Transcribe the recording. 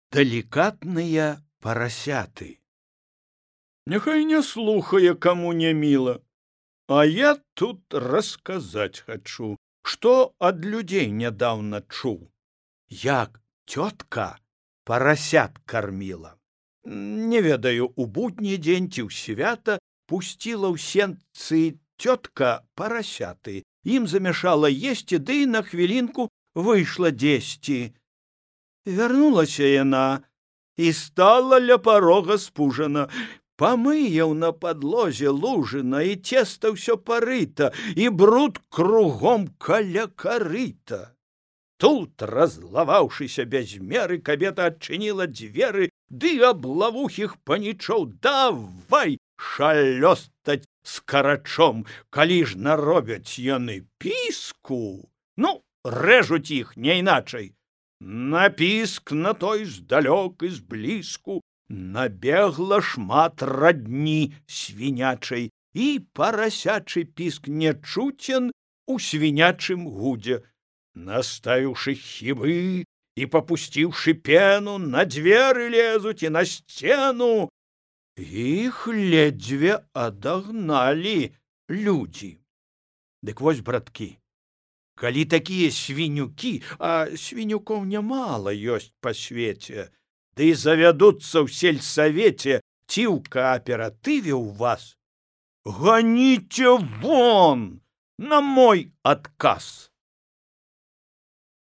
Далікатныя парасяты. Няхай не слухае, каму не міла, а я тут расказаць хачу, што ад людзей нядаўна чуў, як цётка парасят карміла. Не ведаю, у будні дзень ці ў свята пусціла ў сенцы цётка парасяты, ім замяшала есці, ды на хвілінку выйшла дзесьці. Вярнулася яна і стала ля парога спужана. Памыяў на падлозе лужына, і цеста ўсё парыта, і бруд кругом каля карыта. Тут, разлаваўшыся без меры, кабета адчыніла дзверы, ды аблавухіх панічоў давай шалёстаць з карачом, калі ж наробяць яны піску, ну, рэжуць іх не іначай. На піск на той здалёк і зблізку набегла шмат радні свінячай, і парасячы піск нечуцен у свінячым гудзе. Наставіўшы хібы і папусціўшы пену, на дзверы лезуць і на сцену. Іх ледзьве адагналі людзі. Дык вось, браткі, калі такія свінюкі, а свінюкоў нямала ёсць па свеце, ды завядуцца ў сельсавеце ці ў кааператыве ў вас, ганіце вон на мой адказ.